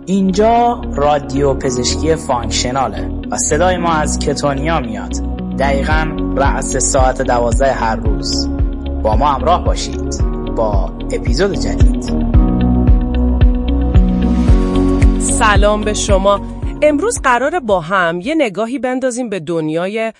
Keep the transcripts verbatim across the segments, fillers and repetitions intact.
اینجا رادیو پزشکی فانکشناله و صدای ما از کتونیا میاد. دقیقاً رأس ساعت دوازده هر روز. با ما همراه باشید با اپیزود جدید. سلام به شما. امروز قراره با هم یه نگاهی بندازیم به دنیای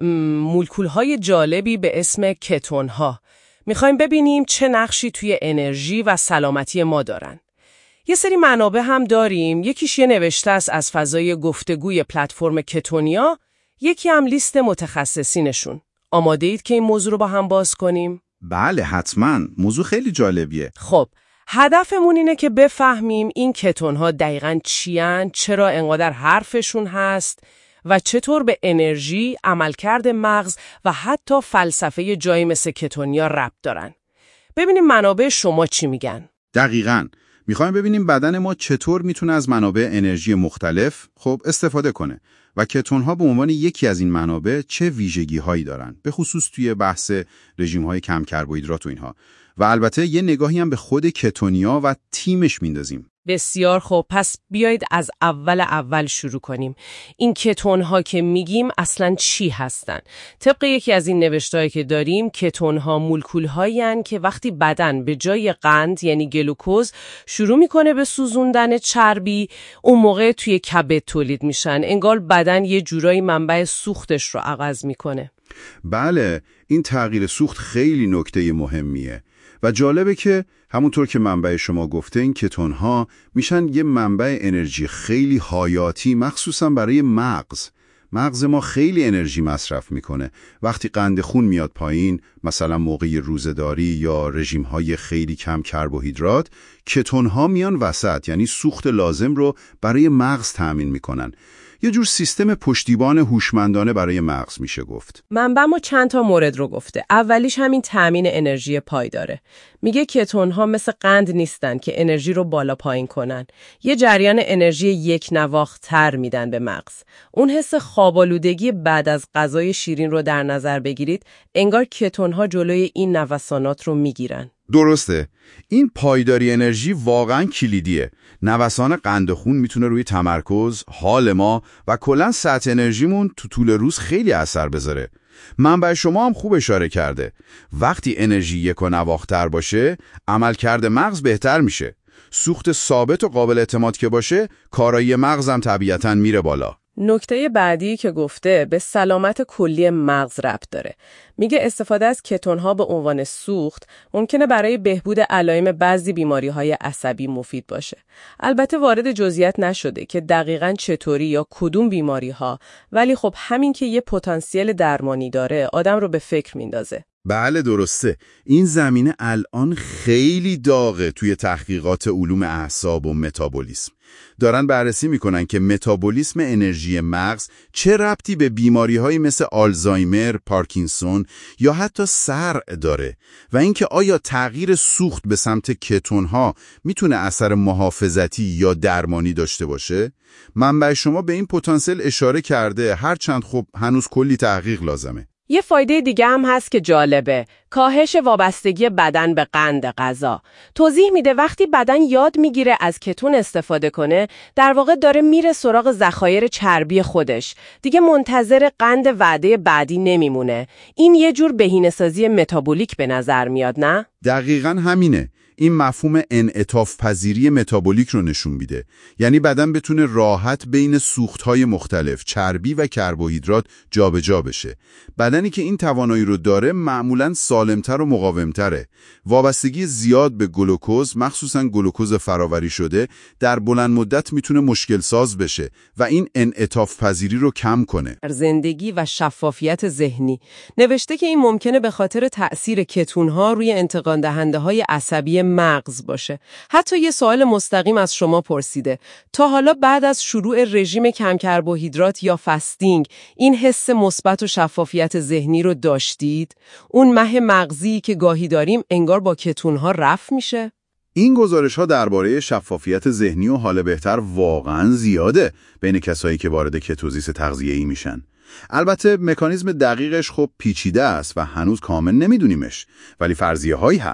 مولکول‌های جالبی به اسم کتون‌ها. میخوایم ببینیم چه نقشی توی انرژی و سلامتی ما دارن. یه سری منابع هم داریم. یکیش یه نوشته است از فضای گفتگوی پلتفرم کتونیا، یکی هم لیست متخصصینشون. آماده اید که این موضوع رو با هم باز کنیم؟ بله حتما. موضوع خیلی جالبیه. خب هدفمون اینه که بفهمیم این کتون‌ها دقیقاً چیان، چرا انقدر حرفشون هست و چطور به انرژی، عملکرد مغز و حتی فلسفه جایی مثل کتونیا ربط دارن. ببینیم منابع شما چی میگن. دقیقاً. میخوایم ببینیم بدن ما چطور میتونه از منابع انرژی مختلف خب استفاده کنه و کتون‌ها به عنوان یکی از این منابع چه ویژگی‌هایی دارن، به خصوص توی بحث رژیم‌های کم کربوهیدرات و اینها. و البته یه نگاهی هم به خود کتونیا و تیمش میندازیم. بسیار خوب، پس بیایید از اول اول شروع کنیم. این کتون‌ها که میگیم اصلاً چی هستن؟ طبق یکی از این نوشته‌هایی که داریم، کتون‌ها مولکول‌هایی هستند که وقتی بدن به جای قند یعنی گلوکوز شروع میکنه به سوزوندن چربی، اون موقع توی کبد تولید میشن. انگار بدن یه جورایی منبع سوختش رو عوض میکنه. بله، این تغییر سوخت خیلی نکته مهمیه. و جالبه که همونطور که منبع شما گفته این کتون‌ها میشن یه منبع انرژی خیلی حیاتی، مخصوصا برای مغز. مغز ما خیلی انرژی مصرف میکنه. وقتی قند خون میاد پایین، مثلا موقع روزه‌داری یا رژیم‌های خیلی کم کربوهیدرات، کتون‌ها میان وسط، یعنی سوخت لازم رو برای مغز تأمین میکنن. یه جور سیستم پشتیبان هوشمندانه برای مغز میشه گفت. منبع ما چند تا مورد رو گفته. اولیش همین تامین انرژی پایداره. میگه کتون‌ها مثل قند نیستن که انرژی رو بالا پایین کنن. یه جریان انرژی یک نواخت تر میدن به مغز. اون حس خواب‌آلودگی بعد از غذای شیرین رو در نظر بگیرید، انگار کتون‌ها جلوی این نوسانات رو میگیرن. درسته. این پایداری انرژی واقعا کلیدیه. نوسان قند خون میتونه روی تمرکز، حال ما و کلاً سطح انرژیمون تو طول روز خیلی اثر بذاره. منبع شما هم خوب اشاره کرده. وقتی انرژی یک و نواختر باشه، عملکرد مغز بهتر میشه. سوخت ثابت و قابل اعتماد که باشه، کارایی مغز هم طبیعتاً میره بالا. نکته بعدی که گفته به سلامت کلی مغز ربط داره. میگه استفاده از کتون‌ها به عنوان سوخت ممکنه برای بهبود علائم بعضی بیماری‌های عصبی مفید باشه. البته وارد جزئیات نشده که دقیقاً چطوری یا کدوم بیماری‌ها، ولی خب همین که یه پتانسیل درمانی داره آدم رو به فکر میندازه. بله درسته. این زمینه الان خیلی داغه توی تحقیقات علوم اعصاب و متابولیسم. دارن بررسی میکنن که متابولیسم انرژی مغز چه ربطی به بیماری‌هایی مثل آلزایمر، پارکینسون یا حتی صرع داره و اینکه آیا تغییر سوخت به سمت کتون‌ها میتونه اثر محافظتی یا درمانی داشته باشه؟ منبع شما به این پتانسیل اشاره کرده، هرچند خب هنوز کلی تحقیق لازمه. یه فایده دیگه هم هست که جالبه، کاهش وابستگی بدن به قند غذا. توضیح میده وقتی بدن یاد میگیره از کتون استفاده کنه، در واقع داره میره سراغ ذخایر چربی خودش. دیگه منتظر قند وعده بعدی نمیمونه. این یه جور بهینه‌سازی متابولیک به نظر میاد، نه؟ دقیقاً همینه. این مفهوم انعطاف پذیری متابولیک رو نشون میده. یعنی بدن بتونه راحت بین سوخت‌های مختلف، چربی و کربوهیدرات جابجا بشه. بدنی که این توانایی رو داره معمولاً سالمتر و مقاومتره. وابستگی زیاد به گلوکوز، مخصوصاً گلوکوز فراوری شده، در بلند مدت میتونه مشکل ساز بشه و این انعطاف پذیری رو کم کنه. زندگی و شفافیت ذهنی. نوشته که این ممکنه به خاطر تأثیر کتون‌ها روی انتقال دهنده‌های عصبی مغز باشه. حتی یه سوال مستقیم از شما پرسیده، تا حالا بعد از شروع رژیم کم کربوهیدرات یا فستینگ این حس مثبت و شفافیت ذهنی رو داشتید؟ اون مه مغزی که گاهی داریم انگار با کتون‌ها رفع میشه؟ این گزارش‌ها درباره شفافیت ذهنی و حال بهتر واقعاً زیاده بین کسایی که وارد کتوزیس تغذیه‌ای میشن. البته مکانیزم دقیقش خب پیچیده است و هنوز کامل نمیدونیمش، ولی فرضیه هایی هست.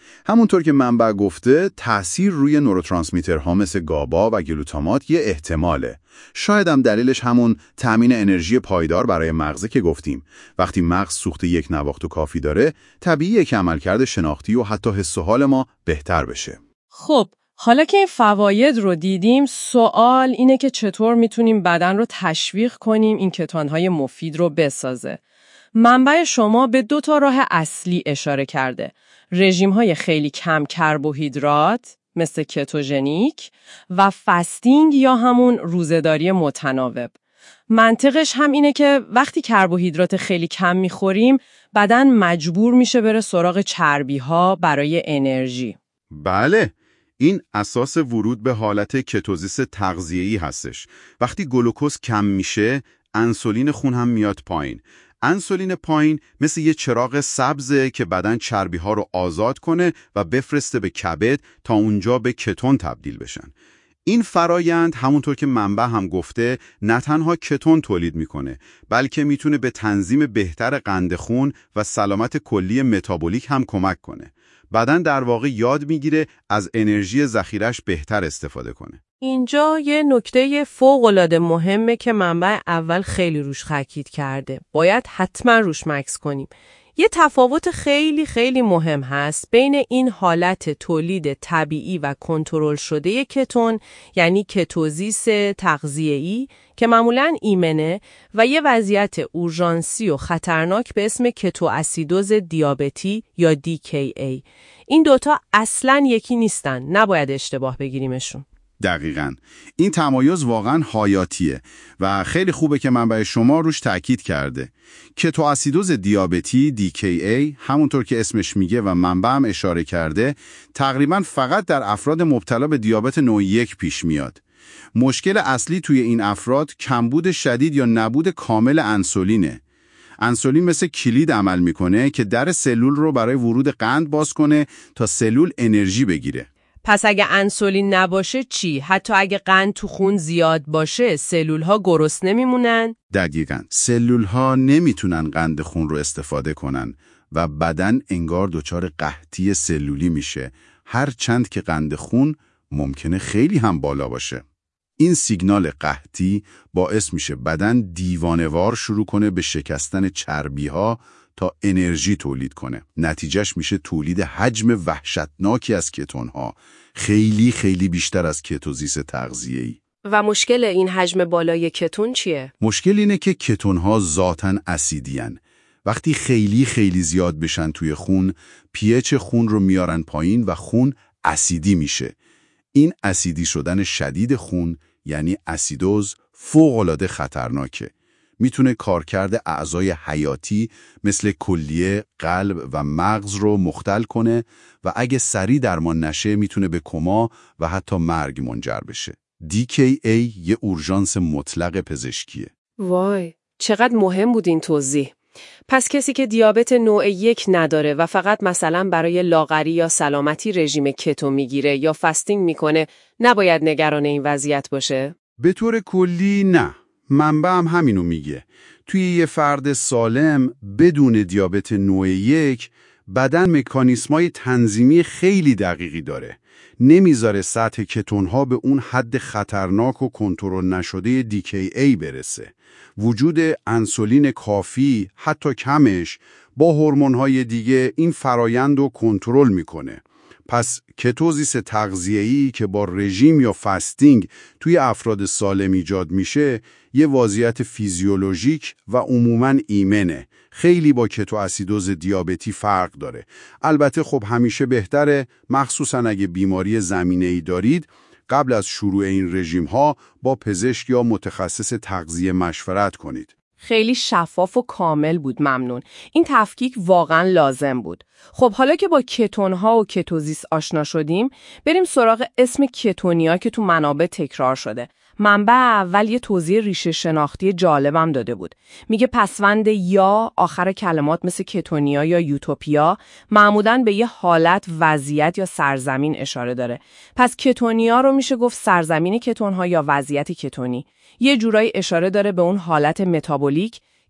همونطور که منبع گفته، تأثیر روی نوروترانسمیترها مثل گابا و گلوتامات یه احتماله. شاید هم دلیلش همون تأمین انرژی پایدار برای مغزه که گفتیم. وقتی مغز سوخت یک نواخت و کافی داره، طبیعیه که عملکرد شناختی و حتی حس و حال ما بهتر بشه. خب، حالا که این فواید رو دیدیم، سوال اینه که چطور میتونیم بدن رو تشویق کنیم این کتون‌های مفید رو بسازه. منبع شما به دو تا راه اصلی اشاره کرده. رژیم‌های خیلی کم کربوهیدرات مثل کتوژنیک و فستینگ یا همون روزه‌داری متناوب. منطقش هم اینه که وقتی کربوهیدرات خیلی کم میخوریم، بدن مجبور میشه بره سراغ چربی‌ها برای انرژی. بله، این اساس ورود به حالت کتوزیس تغذیه‌ای هستش. وقتی گلوکوز کم میشه، انسولین خون هم میاد پایین. انسولین پایین مثل یه چراغ سبزه که بدن چربی‌ها رو آزاد کنه و بفرسته به کبد تا اونجا به کتون تبدیل بشن. این فرایند همونطور که منبع هم گفته نه تنها کتون تولید میکنه، بلکه میتونه به تنظیم بهتر قند خون و سلامت کلی متابولیک هم کمک کنه. بدن در واقع یاد میگیره از انرژی ذخیرش بهتر استفاده کنه. اینجا یه نکته فوق‌العاده مهمه که منبع اول خیلی روش تاکید کرده. باید حتما روش مکس کنیم. یه تفاوت خیلی خیلی مهم هست بین این حالت تولید طبیعی و کنترل شده کتون، یعنی کتوزیس تغذیه‌ای که معمولاً ایمنه، و یه وضعیت اورژانسی و خطرناک به اسم کتواسیدوز دیابتی یا دی کی ای. این دوتا اصلاً یکی نیستن، نباید اشتباه بگیریمشون. دقیقاً. این تمایز واقعاً حیاتیه و خیلی خوبه که منبع شما روش تأکید کرده. کتواسیدوز دیابتی دی کی ای همونطور که اسمش میگه و منبع هم اشاره کرده، تقریباً فقط در افراد مبتلا به دیابت نوع یک پیش میاد. مشکل اصلی توی این افراد کمبود شدید یا نبود کامل انسولینه. انسولین مثل کلید عمل میکنه که در سلول رو برای ورود قند باز کنه تا سلول انرژی بگیره. پس اگه انسولین نباشه چی؟ حتی اگه قند تو خون زیاد باشه، سلول‌ها گرسنه میمونن؟ دقیقاً. سلول‌ها نمیتونن قند خون رو استفاده کنن و بدن انگار دچار قحطی سلولی میشه، هر چند که قند خون ممکنه خیلی هم بالا باشه. این سیگنال قحطی باعث میشه بدن دیوانه‌وار شروع کنه به شکستن چربی‌ها تا انرژی تولید کنه. نتیجهش میشه تولید حجم وحشتناکی از کتون‌ها، خیلی خیلی بیشتر از کتوزیس تغذیه‌ای. و مشکل این حجم بالای کتون چیه؟ مشکل اینه که کتون‌ها ذاتاً اسیدی‌ان. وقتی خیلی خیلی زیاد بشن توی خون، پی اچ خون رو میارن پایین و خون اسیدی میشه. این اسیدی شدن شدید خون یعنی اسیدوز فوق‌العاده خطرناکه. میتونه کارکرد اعضای حیاتی مثل کلیه، قلب و مغز رو مختل کنه و اگه سریع درمان نشه میتونه به کما و حتی مرگ منجر بشه. دی کی ای یه اورژانس مطلق پزشکیه. وای، چقدر مهم بود این توضیح. پس کسی که دیابت نوع یک نداره و فقط مثلا برای لاغری یا سلامتی رژیم کتو میگیره یا فستینگ میکنه، نباید نگران این وضعیت باشه؟ به طور کلی نه. منبع هم همینو میگه. توی یه فرد سالم بدون دیابت نوع یک، بدن مکانیسمای تنظیمی خیلی دقیقی داره. نمیذاره سطح کتونها به اون حد خطرناک و کنترل نشده دی کی ای برسه. وجود انسولین کافی، حتی کمش، با هورمون‌های دیگه این فرایند رو کنترل میکنه. پس کتوزیس تغذیه‌ای که با رژیم یا فستینگ توی افراد سالم ایجاد میشه، یه وضعیت فیزیولوژیک و عموماً ایمنه. خیلی با کتواسیدوز دیابتی فرق داره. البته خب همیشه بهتره، مخصوصاً اگه بیماری زمینه‌ای دارید، قبل از شروع این رژیم‌ها با پزشک یا متخصص تغذیه مشورت کنید. خیلی شفاف و کامل بود، ممنون. این تفکیک واقعا لازم بود. خب حالا که با کتون‌ها و کتوزیس آشنا شدیم، بریم سراغ اسم کتونیا که تو منابع تکرار شده. منبع اول یه توضیح ریشه شناختی جالبم داده بود. میگه پسوند یا آخر کلمات مثل کتونیا یا یوتوپیا معمولاً به یه حالت، وضعیت یا سرزمین اشاره داره. پس کتونیا رو میشه گفت سرزمین کتون‌ها یا وضعیت کتونی. یه جورایی اشاره داره به اون حالت متابولیک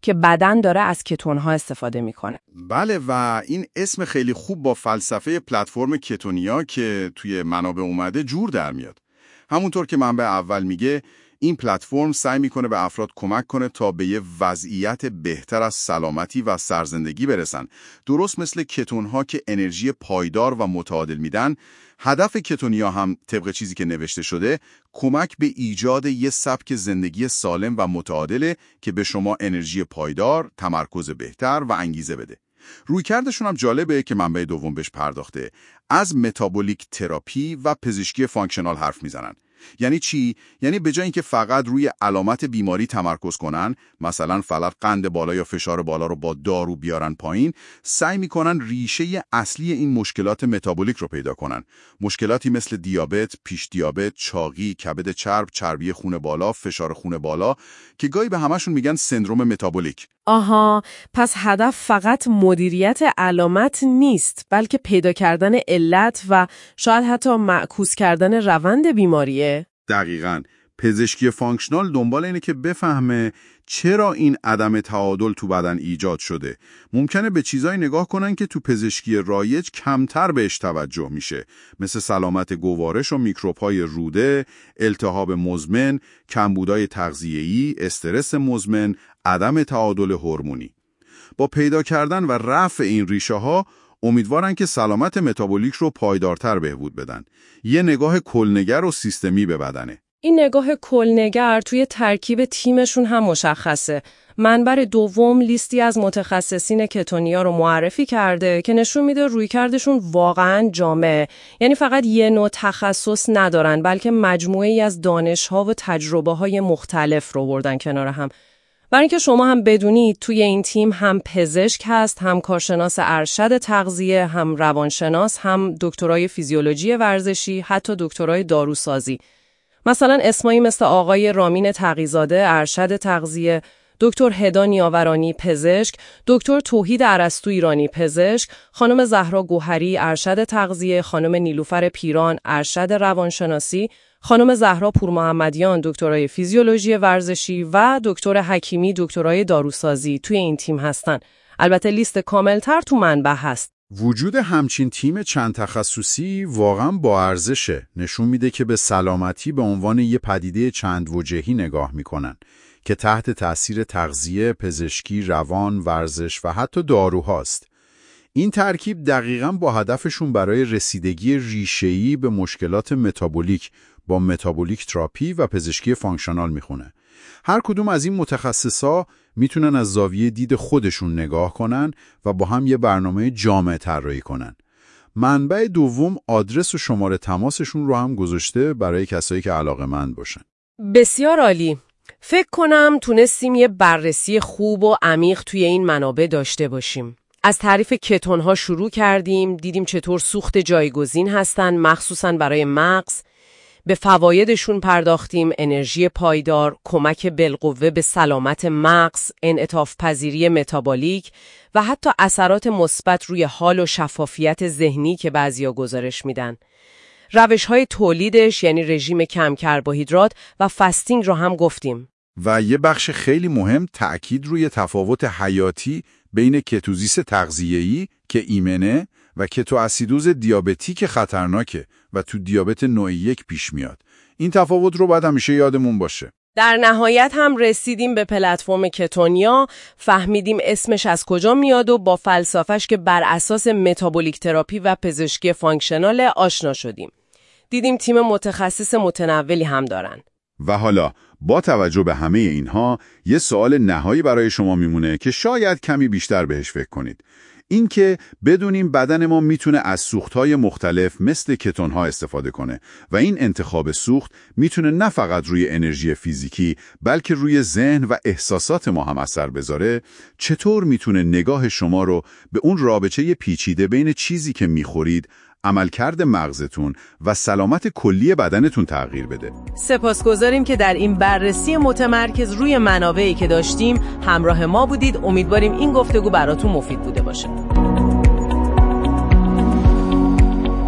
که بدن داره از کتون‌ها استفاده میکنه. بله و این اسم خیلی خوب با فلسفه پلتفرم کتونیا که توی منابع اومده جور در میاد. همونطور که منبع اول میگه این پلتفرم سعی میکنه به افراد کمک کنه تا به یه وضعیت بهتر از سلامتی و سرزندگی برسن. درست مثل کتونها که انرژی پایدار و متعادل میدن، هدف کتونیا هم طبق چیزی که نوشته شده کمک به ایجاد یه سبک زندگی سالم و متعادله که به شما انرژی پایدار، تمرکز بهتر و انگیزه بده. رویکردشون هم جالبه که منبع دوم بهش پرداخته. از متابولیک تراپی و پزشکی فانکشنال حرف میزنن. یعنی چی؟ یعنی به جای اینکه فقط روی علامت بیماری تمرکز کنن، مثلا فقط قند بالا یا فشار بالا رو با دارو بیارن پایین، سعی میکنن ریشه اصلی این مشکلات متابولیک رو پیدا کنن. مشکلاتی مثل دیابت، پیش دیابت، چاقی، کبد چرب، چربی خون بالا، فشار خون بالا که گاهی به همشون میگن سندروم متابولیک. آها، پس هدف فقط مدیریت علامت نیست، بلکه پیدا کردن علت و شاید حتی معکوس کردن روند بیماریه. دقیقاً. پزشکی فانکشنال دنبال اینه که بفهمه چرا این عدم تعادل تو بدن ایجاد شده. ممکنه به چیزایی نگاه کنن که تو پزشکی رایج کمتر بهش توجه میشه، مثل سلامت گوارش و میکروب‌های روده، التهاب مزمن، کمبودهای تغذیه‌ای، استرس مزمن، عدم تعادل هورمونی. با پیدا کردن و رفع این ریشه‌ها امیدوارن که سلامت متابولیک رو پایدارتر بهبود بدن. یه نگاه کلنگر و سیستمی به بدنه. این نگاه کلنگر توی ترکیب تیمشون هم مشخصه. منبع دوم لیستی از متخصصین کتونیا رو معرفی کرده که نشون میده رویکردشون واقعاً جامعه. یعنی فقط یه نوع تخصص ندارن، بلکه مجموعه‌ای از دانش‌ها و تجربه‌های مختلف رو بردن کنار هم. برای اینکه شما هم بدونید توی این تیم هم پزشک هست، هم کارشناس ارشد تغذیه، هم روانشناس، هم دکترای فیزیولوژی ورزشی، حتی دکترای داروسازی. مثلا اسمایی مثل آقای رامین تقی‌زاده ارشد تغذیه، دکتر هدا نیاورانی پزشک، دکتر توحید ارسطو ایرانی پزشک، خانم زهرا گوهری ارشد تغذیه، خانم نیلوفر پیران ارشد روانشناسی، خانم زهرا پورمحمدیان دکترای فیزیولوژی ورزشی و دکتر حکیمی دکترای داروسازی توی این تیم هستن. البته لیست کاملتر تو منبع هست. وجود همچین تیم چند تخصصی واقعا با ارزشه. نشون میده که به سلامتی به عنوان یه پدیده چند وجهی نگاه میکنن که تحت تأثیر تغذیه، پزشکی، روان، ورزش و حتی داروهاست. این ترکیب دقیقاً با هدفشون برای رسیدگی ریشه‌ای به مشکلات متابولیک با متابولیک تراپی و پزشکی فانکشنال میخونه. هر کدوم از این متخصصا میتونن از زاویه دید خودشون نگاه کنن و با هم یه برنامه جامع طراحی کنن. منبع دوم آدرس و شماره تماسشون رو هم گذاشته برای کسایی که علاقه‌مند باشن. بسیار عالی. فکر کنم تونستیم یه بررسی خوب و عمیق توی این منابع داشته باشیم. از تعریف کتون‌ها شروع کردیم، دیدیم چطور سوخت جایگزین هستن مخصوصاً برای مغز. به فوایدشون پرداختیم، انرژی پایدار، کمک بالقوه به سلامت مغز، انعطاف پذیری متابولیک و حتی اثرات مثبت روی حال و شفافیت ذهنی که بعضیا گزارش میدن. روش‌های تولیدش یعنی رژیم کم کربوهیدرات و فاستینگ رو هم گفتیم. و یه بخش خیلی مهم تأکید روی تفاوت حیاتی بین کتوزیس تغذیه‌ای که ایمنه و کتواسیدوز دیابتی که خطرناکه و تو دیابت نوع یک پیش میاد. این تفاوت رو باید همیشه یادمون باشه. در نهایت هم رسیدیم به پلتفرم کتونیا، فهمیدیم اسمش از کجا میاد و با فلسفه‌اش که بر اساس متابولیک تراپی و پزشکی فانکشنال آشنا شدیم. دیدیم تیم متخصص متنوعی هم دارن. و حالا با توجه به همه اینها یه سوال نهایی برای شما میمونه که شاید کمی بیشتر بهش فکر کنید. این که بدونیم بدن ما میتونه از سوختهای مختلف مثل کتونها استفاده کنه و این انتخاب سوخت میتونه نه فقط روی انرژی فیزیکی بلکه روی ذهن و احساسات ما هم اثر بذاره. چطور میتونه نگاه شما رو به اون رابطه پیچیده بین چیزی که میخورید، عملکرد مغزتون و سلامت کلی بدنتون تغییر بده؟ سپاسگزاریم که در این بررسی متمرکز روی منابعی که داشتیم همراه ما بودید. امیدواریم این گفتگو براتون مفید بوده باشه.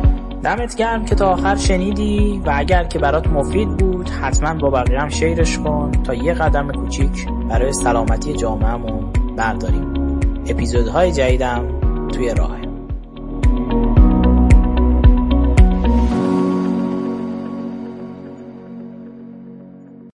دمت گرم که تا آخر شنیدی و اگر که برات مفید بود حتما با بقیه هم شیرش کن تا یه قدم کوچیک برای سلامتی جامعهمون برداریم. اپیزودهای جدیدم توی راهه.